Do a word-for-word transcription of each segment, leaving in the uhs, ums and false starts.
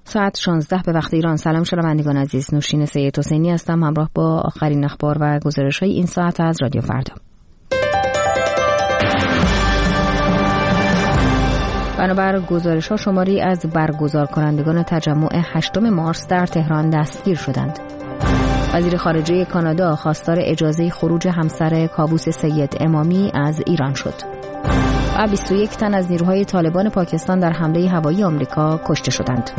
ساعت شانزده به وقت ایران. سلام شنوندگان عزیز، نوشین سید حسینی هستم همراه با آخرین اخبار و گزارش‌های این ساعت از رادیو فردا. بنابر گزارش‌ها شماری از برگزار کنندگان تجمع هشتم مارس در تهران دستگیر شدند. وزیر خارجه کانادا خواستار اجازه خروج همسر کابوس سید امامی از ایران شد. و بیست و یک تن از نیروهای طالبان پاکستان در حمله هوایی آمریکا کشته شدند.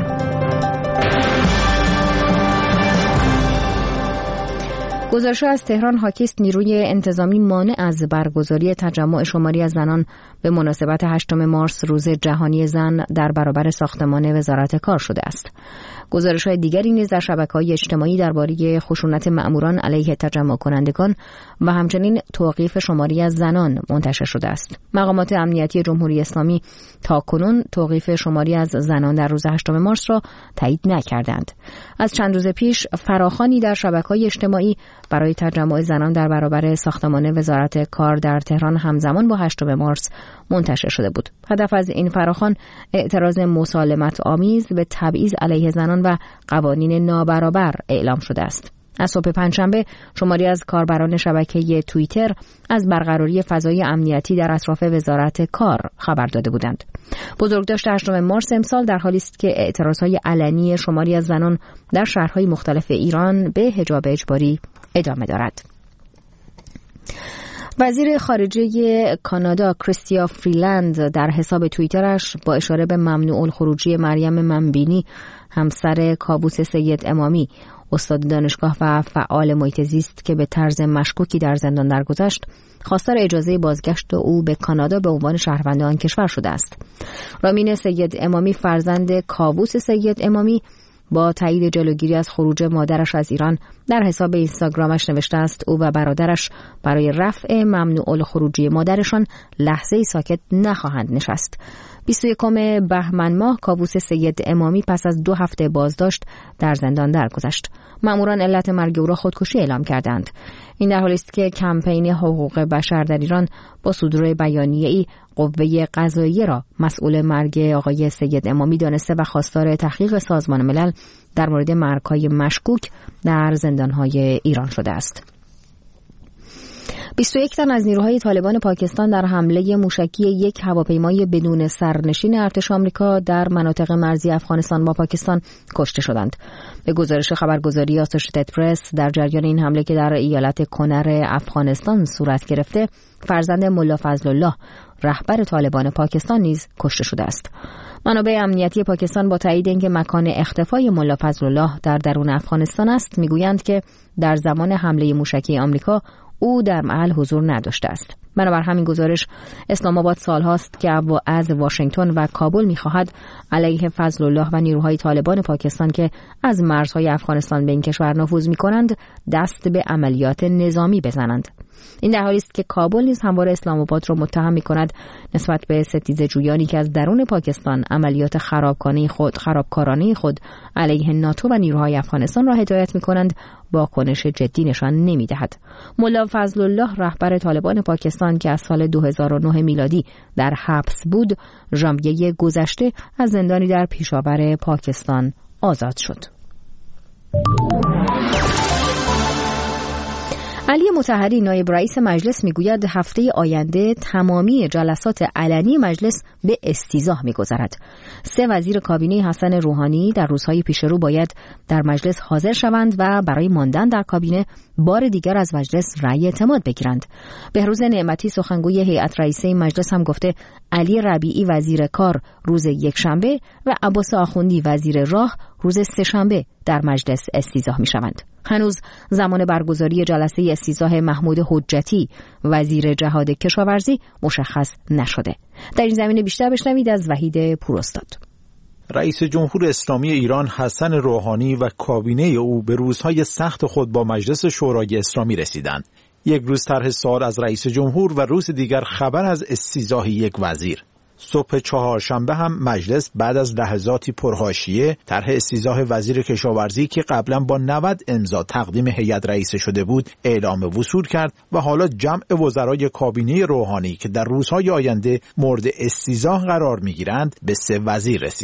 گزارش از تهران حاکی است نیروی انتظامی مانع از برگزاری تجمع شماری از زنان به مناسبت هشتم مارس روز جهانی زن در برابر ساختمان وزارت کار شده است. گزارش‌های دیگری نیز در شبکه‌های اجتماعی درباره خشونت مأموران علیه تجمع کنندگان و همچنین توقیف شماری از زنان منتشر شده است. مقامات امنیتی جمهوری اسلامی تاکنون توقیف شماری از زنان در روز هشتم مارس را تایید نکردند. از چند روز پیش فراخوانی در شبکه‌های اجتماعی برای تجمع زنان در برابر ساختمان وزارت کار در تهران همزمان با هشتم مارس منتشر شده بود. هدف از این فراخوان اعتراض مسالمت آمیز به تبعیض علیه زنان و قوانین نابرابر اعلام شده است. از صبح پنجشنبه شماری از کاربران شبکه توییتر از برقراری فضای امنیتی در اطراف وزارت کار خبر داده بودند. بزرگداشت هشتم مارس امسال در حالی است که اعتراضهای علنی شماری از زنان در شهرهای مختلف ایران به حجاب اجباری ادامه دارد. وزیر خارجه کانادا کریستیا فریلند در حساب توییترش با اشاره به ممنوع الخروجی مریم منبینی همسر کابوس سید امامی استاد دانشگاه و فعال محیط زیست که به طرز مشکوکی در زندان درگذشت خواستار اجازه بازگشت او به کانادا به عنوان شهروند آن کشور شده است. رامین سید امامی فرزند کابوس سید امامی با تایید جلوگیری از خروج مادرش از ایران در حساب اینستاگرامش نوشته است او و برادرش برای رفع ممنوع الخروجی مادرشان لحظه‌ای ساکت نخواهند نشست. بیست و یکم بهمن ماه کابوس سید امامی پس از دو هفته بازداشت در زندان درگذشت. مأموران علت مرگ او را خودکشی اعلام کردند. این در حالی است که کمپین حقوق بشر در ایران با صدور بیانیه‌ای قوه قضاییه را مسئول مرگ آقای سید امامی دانسته و خواستار تحقیق سازمان ملل در مورد مرگ‌های مشکوک در زندان‌های ایران شده است. بیست و یک تن از نیروهای طالبان پاکستان در حمله موشکی یک هواپیمای بدون سرنشین ارتش آمریکا در مناطق مرزی افغانستان با پاکستان کشته شدند. به گزارش خبرگزاری آسوشیتد پرس در جریان این حمله که در ایالت کنر افغانستان صورت گرفته فرزند ملا فضل الله رهبر طالبان پاکستان نیز کشته شده است. منابع امنیتی پاکستان با تایید اینکه مکان اختفای ملا فضل الله در درون افغانستان است میگویند که در زمان حمله موشکی آمریکا او در محل حضور نداشته است. بنابر همین گزارش اسلام آباد سالهاست که از واشنگتن و کابل می‌خواهد علیه فضل الله و نیروهای طالبان پاکستان که از مرزهای افغانستان به این کشور نفوذ می‌کنند دست به عملیات نظامی بزنند. این در حالی است که کابل نیز همواره اسلام آباد را متهم می‌کند نسبت به ستیزه جویانی که از درون پاکستان عملیات خرابکارانه خود خرابکارانه خود علیه ناتو و نیروهای افغانستان را هدایت می‌کنند واکنش جدی نشان نمی‌دهد. ملا فضل الله رهبر طالبان پاکستان که از سال دو هزار و نه میلادی در حبس بود ژانویه گذشته از زندانی در پیشاور پاکستان آزاد شد. علی مطهری نایب رئیس مجلس میگوید هفته آینده تمامی جلسات علنی مجلس به استیضاح میگذرد. سه وزیر کابینه حسن روحانی در روزهای پیش رو باید در مجلس حاضر شوند و برای ماندن در کابینه بار دیگر از مجلس رأی اعتماد بگیرند. بهروز نعمتی سخنگوی هیئت رئیسه مجلس هم گفته علی ربیعی وزیر کار روز یکشنبه و عباس آخوندی وزیر راه روز سه‌شنبه در مجلس استیضاح میشوند. هنوز زمان برگزاری جلسه استیضاح محمود حجتی وزیر جهاد کشاورزی مشخص نشده. در این زمینه بیشتر بشنوید از وحید پوراستاد. رئیس جمهور اسلامی ایران حسن روحانی و کابینه او به روزهای سخت خود با مجلس شورای اسلامی رسیدند. یک روز طرح سوال از رئیس جمهور و روز دیگر خبر از استیضاح یک وزیر. صبح چهارشنبه هم مجلس بعد از لحظاتی پرحاشیه طرح استیضاح وزیر کشاورزی که قبلا با نود امضا تقدیم هیئت رئیسه شده بود اعلام وصول کرد و حالا جمع وزرای کابینه روحانی که در روزهای آینده مورد استیضاح قرار میگیرند به سه وزیر رسید.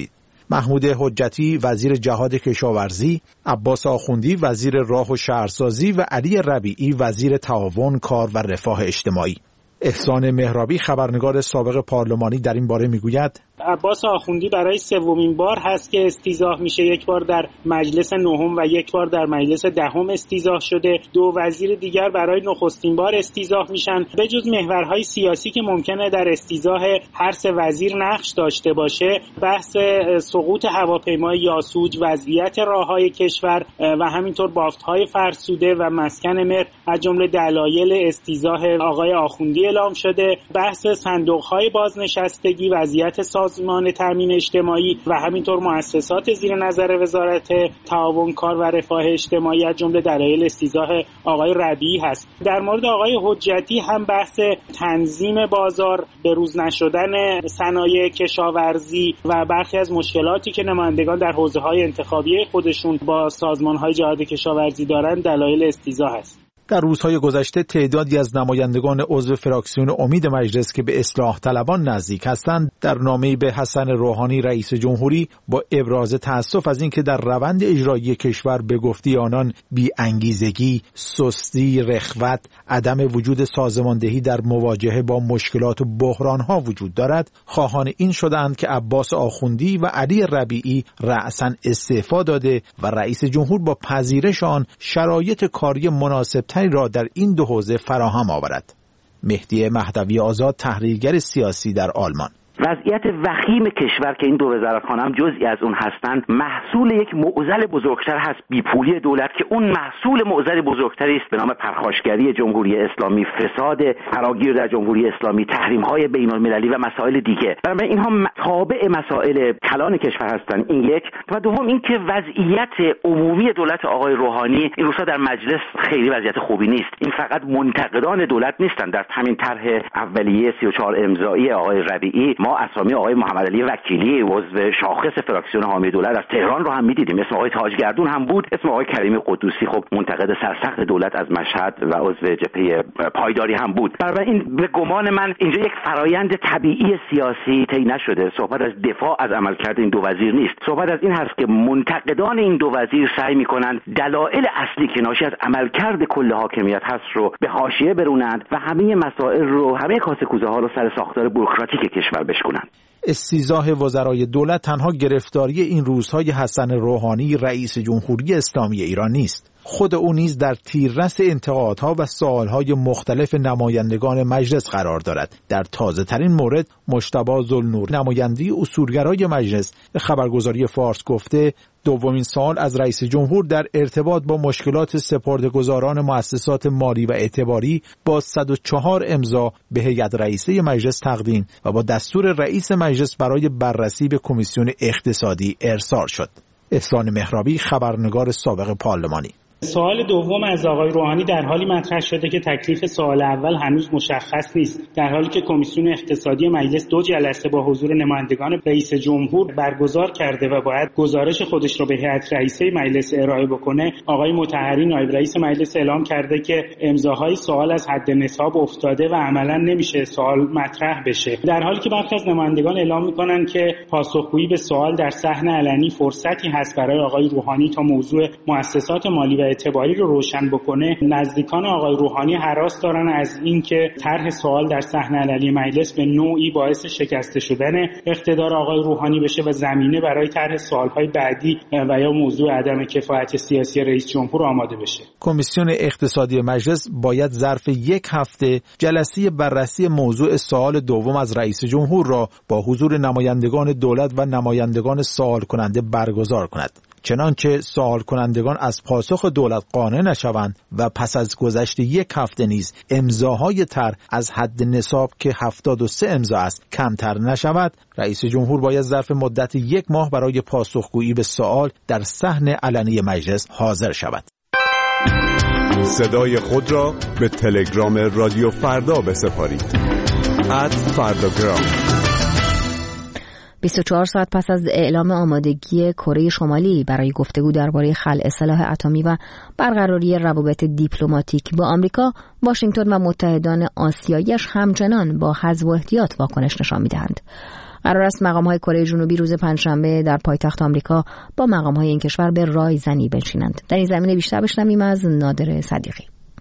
محمود حجتی وزیر جهاد کشاورزی، عباس آخوندی وزیر راه و شهرسازی و علی ربیعی وزیر تعاون، کار و رفاه اجتماعی. احسان مهرابی خبرنگار سابق پارلمانی در این باره میگوید عباس آخوندی برای سومین بار هست که استیضاح میشه. یک بار در مجلس نهم و یک بار در مجلس دهم استیضاح شده. دو وزیر دیگر برای نخستین بار استیضاح میشن. به جز محورهای سیاسی که ممکنه در استیضاح هر سه وزیر نقش داشته باشه، بحث سقوط هواپیمای یاسوج، وضعیت راههای کشور و همینطور بافتهای فرسوده و مسکن مهر از جمله دلایل استیضاح آقای آخوندی اعلام شده. بحث صندوق‌های بازنشستگی، وضعیت سازمان تامین اجتماعی و همینطور مؤسسات زیر نظر وزارت تعاون، کار و رفاه اجتماعی از جمله دلایل استیضاح آقای ربیعی هست. در مورد آقای حجتی هم بحث تنظیم بازار، بروز نشدن صنایع کشاورزی و برخی از مشکلاتی که نمایندگان در حوزه‌های انتخابی خودشون با سازمان‌های جهاد کشاورزی دارند دلایل استیضاح است. در روزهای گذشته تعدادی از نمایندگان عضو فراکسیون امید مجلس که به اصلاح طلبان نزدیک هستند در نامه‌ای به حسن روحانی رئیس جمهوری با ابراز تأسف از اینکه در روند اجرایی کشور به گفته آنان بی‌انگیزگی، سستی، رخوت، عدم وجود سازماندهی در مواجهه با مشکلات و بحران‌ها وجود دارد، خواهان این شدند که عباس آخوندی و علی ربیعی رأساً استعفا داده و رئیس جمهور با پذیرش آن شرایط کاری مناسب را در این دو حوزه فراهم آورد. مهدی مهدوی آزاد، تحلیلگر سیاسی در آلمان: وضعیت وخیم کشور که این دو وزارتخانه هم جزئی از اون هستند محصول یک معضل بزرگتر هست، بیپولی دولت، که اون محصول معضل بزرگتری است به نام پرخاشگری جمهوری اسلامی، فساد فراگیر در جمهوری اسلامی، تحریم‌های بین‌المللی و مسائل دیگه. برای اینها تابع مسائل کلان کشور هستند. این یک. و دوم اینکه وضعیت عمومی دولت آقای روحانی این روزها در مجلس خیلی وضعیت خوبی نیست. این فقط منتقدان دولت نیستند. در همین طرح اولیه سی و چهار امضایی آقای ربیعی ما اسامی آقای محمد علی وکیلی عضو شاخص فراکسیون حامی دولت از تهران رو هم می‌دیدیم، اسم آقای تاجگردون هم بود، اسم آقای کریمی قدوسی خب منتقد سرسخت دولت از مشهد و عضو جبهه پایداری هم بود. بنابراین به گمان من اینجا یک فرایند طبیعی سیاسی طی نشده. صحبت از دفاع از عملکرد این دو وزیر نیست. صحبت از این هست که منتقدان این دو وزیر سعی می‌کنند دلایل اصلی که ناشی از عملکرد کل حاکمیت هست رو به حاشیه برونند و همه مسائل رو، همه کاسه کوزه ها رو سر ساختار بوروکراتیک کشور بشکنند. استیضاح وزرای دولت تنها گرفتاری این روزهای حسن روحانی رئیس جمهوری اسلامی ایران نیست. خود او نیز در تیررس انتقادها و سوالهای مختلف نمایندگان مجلس قرار دارد. در تازه ترین مورد مجتبی ذوالنور، نماینده اصولگرای مجلس، به خبرگزاری فارس گفته دومین سوال از رئیس جمهور در ارتباط با مشکلات سپرده‌گذاران مؤسسات مالی و اعتباری با صد و چهار امضا به هیئت رئیسه مجلس تقدیم و با دستور رئیس مجلس برای بررسی به کمیسیون اقتصادی ارسال شد. احسان مهرابی، خبرنگار سابق پارلمانی: سوال دوم از آقای روحانی در حالی مطرح شده که تکلیف سوال اول هنوز مشخص نیست، در حالی که کمیسیون اقتصادی مجلس دو جلسه با حضور نمایندگان رئیس جمهور برگزار کرده و باید گزارش خودش رو به هیئت رئیسه مجلس ارائه بکنه. آقای مطهری نایب رئیس مجلس اعلام کرده که امضاهای سوال از حد نصاب افتاده و عملا نمیشه سوال مطرح بشه، در حالی که برخی از نمایندگان اعلام میکنن که پاسخگویی به سوال در صحن علنی فرصتی هست برای آقای روحانی تا موضوع مؤسسات مالی و اعتباری رو روشن بکنه. نزدیکان آقای روحانی هراس دارن از اینکه طرح سوال در صحنه علنی مجلس به نوعی باعث شکسته شدن اقتدار آقای روحانی بشه و زمینه برای طرح سوال‌های بعدی و یا موضوع عدم کفایت سیاسی رئیس جمهور آماده بشه. کمیسیون اقتصادی مجلس باید ظرف یک هفته جلسه بررسی موضوع سوال دوم از رئیس جمهور را با حضور نمایندگان دولت و نمایندگان سوال کننده برگزار کند. چنانچه سوال کنندگان از پاسخ دولت قانع نشوند و پس از گذشت یک هفته نیز امضاهای طرح از حد نصاب که هفتاد و سه امضا است کمتر نشود، رئیس جمهور باید ظرف مدت یک ماه برای پاسخگویی به سوال در صحن علنی مجلس حاضر شود. صدای خود را به تلگرام رادیو فردا بسپارید. ات فرداگرام. بیست و چهار ساعت پس از اعلام آمادگی کره شمالی برای گفتگو درباره خلع سلاح اتمی و برقراری روابط دیپلماتیک با آمریکا، واشنگتن و متحدان آسیاییش همچنان با حذف و احتیاط واکنش نشان می‌دهند. قرار است مقام‌های کره جنوبی روز پنجشنبه در پایتخت آمریکا با مقام‌های این کشور به رایزنی بنشینند. در این زمینه بیشتر بشنویم از نادر صدیقی.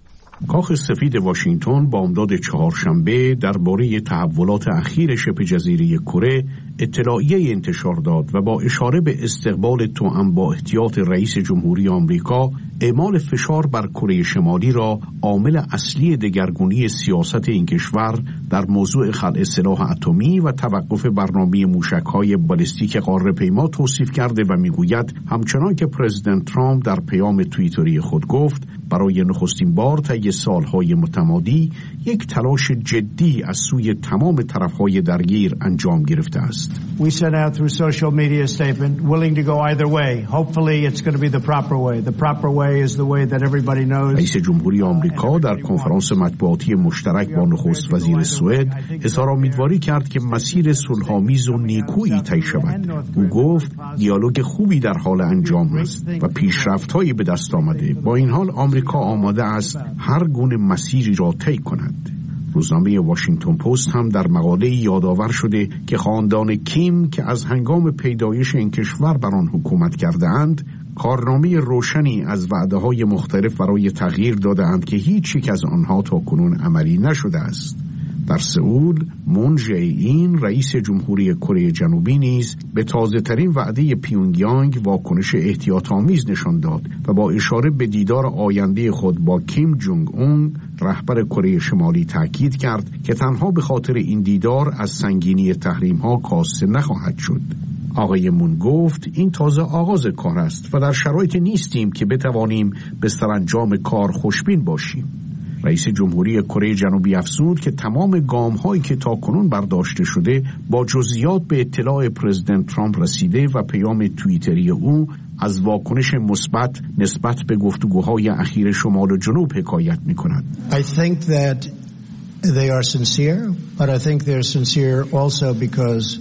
کاخ سفید واشنگتن بامداد چهارشنبه درباره تحولات اخیر شبه جزیره کره اطلاعیه انتشار داد و با اشاره به استقبال توأم با احتیاط رئیس جمهوری آمریکا، اعمال فشار بر کره شمالی را عامل اصلی دگرگونی سیاست این کشور در موضوع خلع سلاح اتمی و توقف برنامه موشک‌های بالستیک قاره‌پیما توصیف کرده و میگوید همچنان که پرزیدنت ترامپ در پیام توییتری خود گفت برای نخستین بار طی سالهای متمادی یک تلاش جدی از سوی تمام طرف‌های درگیر انجام گرفته است. We sent out through social media a statement willing to go either way. Hopefully it's going to be the proper way. The proper way is the way that everybody knows. رئیس جمهوری آمریکا در کنفرانس مطبوعاتی مشترک با نخست وزیر سوئد اظهار امیدواری کرد که مسیر صلح‌آمیز و نیکویی طی شود. او گفت دیالوگ خوبی در حال انجام است و پیشرفت‌هایی به دست آمده. با این حال آمریکا آماده است هر گونه مسیری را طی کند. روزنامه واشنگتن پست هم در مقاله یادآور شده که خاندان کیم که از هنگام پیدایش این کشور بر آن حکومت کرده اند کارنامه روشنی از وعده‌های مختلف برای تغییر داده‌اند که هیچ یک از آنها تاکنون عملی نشده است. در سئول، مون جه این رئیس جمهوری کره جنوبی نیز به تازه‌ترین وعده پیونگیانگ واکنش احتیاط‌آمیز نشان داد و با اشاره به دیدار آینده خود با کیم جونگ اون رهبر کره شمالی تاکید کرد که تنها به خاطر این دیدار از سنگینی تحریم‌ها کاسته نخواهد شد. آقای مون گفت این تازه آغاز کار است و در شرایطی نیستیم که بتوانیم به سرانجام کار خوشبین باشیم. رئیس جمهوری کره جنوبی افزود که تمام گام‌هایی که تاکنون برداشته شده با جزئیات به اطلاع پرزیدنت ترامپ رسیده و پیام توییتری او از واکنش مثبت نسبت به گفتگوهای اخیر شمال و جنوب حکایت می‌کند. I think that they are sincere, but I think they're sincere also because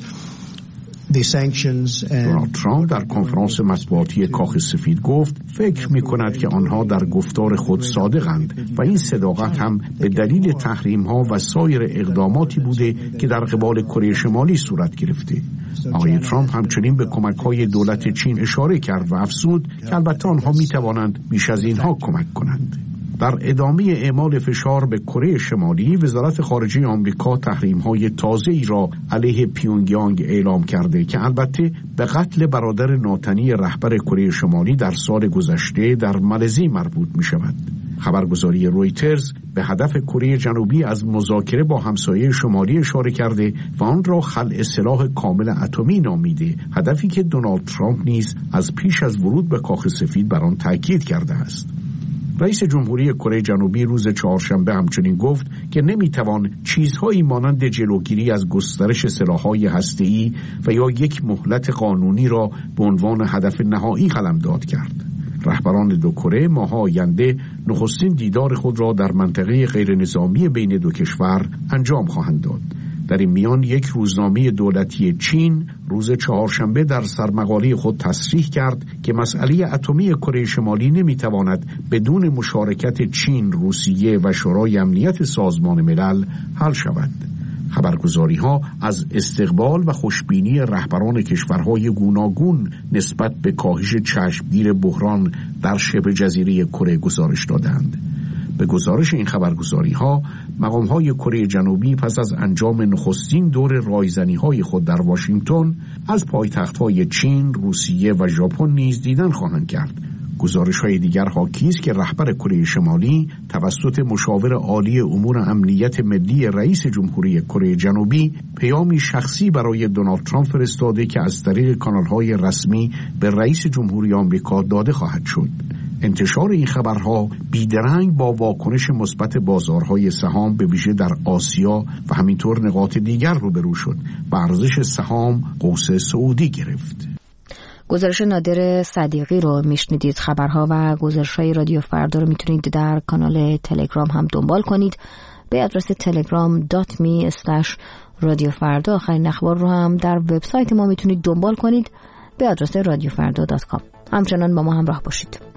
دونالد ترامپ در کنفرانس مطبوعاتی کاخ سفید گفت فکر می کند که آنها در گفتار خود صادقند و این صداقت هم به دلیل تحریم ها و سایر اقداماتی بوده که در قبال کره شمالی صورت گرفته. آقای ترامپ همچنین به کمک های دولت چین اشاره کرد و افزود که البته آنها می توانند بیش از اینها کمک کنند. در ادامه اعمال فشار به کره شمالی، وزارت خارجه آمریکا تحریم‌های تازه‌ای را علیه پیونگیانگ اعلام کرده که البته به قتل برادر ناتنی رهبر کره شمالی در سال گذشته در مالزی مربوط می‌شود. خبرگزاری رویترز به هدف کره جنوبی از مذاکره با همسایه شمالی اشاره کرده و آن را خلع سلاح کامل اتمی نامیده، هدفی که دونالد ترامپ نیز از پیش از ورود به کاخ سفید بر آن تاکید کرده است. رئیس جمهوری کره جنوبی روز چهارشنبه همچنین گفت که نمیتوان چیزهایی مانند جلوگیری از گسترش سلاح‌های هسته‌ای و یا یک مهلت قانونی را به عنوان هدف نهایی قلمداد کرد. رهبران دو کره ماه آینده نخستین دیدار خود را در منطقه غیر نظامی بین دو کشور انجام خواهند داد. در این میان یک روزنامه دولتی چین روز چهارشنبه در سرمقاله خود تصریح کرد که مسئله اتمی کره شمالی نمیتواند بدون مشارکت چین، روسیه و شورای امنیت سازمان ملل حل شود. خبرگزاری ها از استقبال و خوشبینی رهبران کشورهای گوناگون نسبت به کاهش چشمگیر بحران در شبه جزیره کره گزارش دادند. به گزارش این خبرگزاری ها، مقام های کره جنوبی پس از انجام نخستین دور رایزنی های خود در واشنگتن از پایتخت های چین، روسیه و ژاپن نیز دیدن خواهند کرد. گزارش های دیگر حاکی است که رهبر کره شمالی توسط مشاور عالی امور امنیت ملی رئیس جمهوری کره جنوبی پیامی شخصی برای دونالد ترامپ فرستاده که از طریق کانال‌های رسمی به رئیس جمهوری آمریکا داده خواهد شد. انتشار این خبرها بیدرنگ با واکنش مثبت بازارهای سهام به ویژه در آسیا و همینطور نقاط دیگر روبرو شد و ارزش سهام قوس صعودی گرفت. گزارش نادر صدیقی رو میشنیدید. خبرها و گزارش‌های رادیو فردا رو میتونید در کانال تلگرام هم دنبال کنید به آدرس تلگرام دات می اسلش رادیو فردا. آخرین اخبار رو هم در وبسایت ما میتونید دنبال کنید به آدرس رادیو فردا دات کام. همچنان با ما همراه باشید.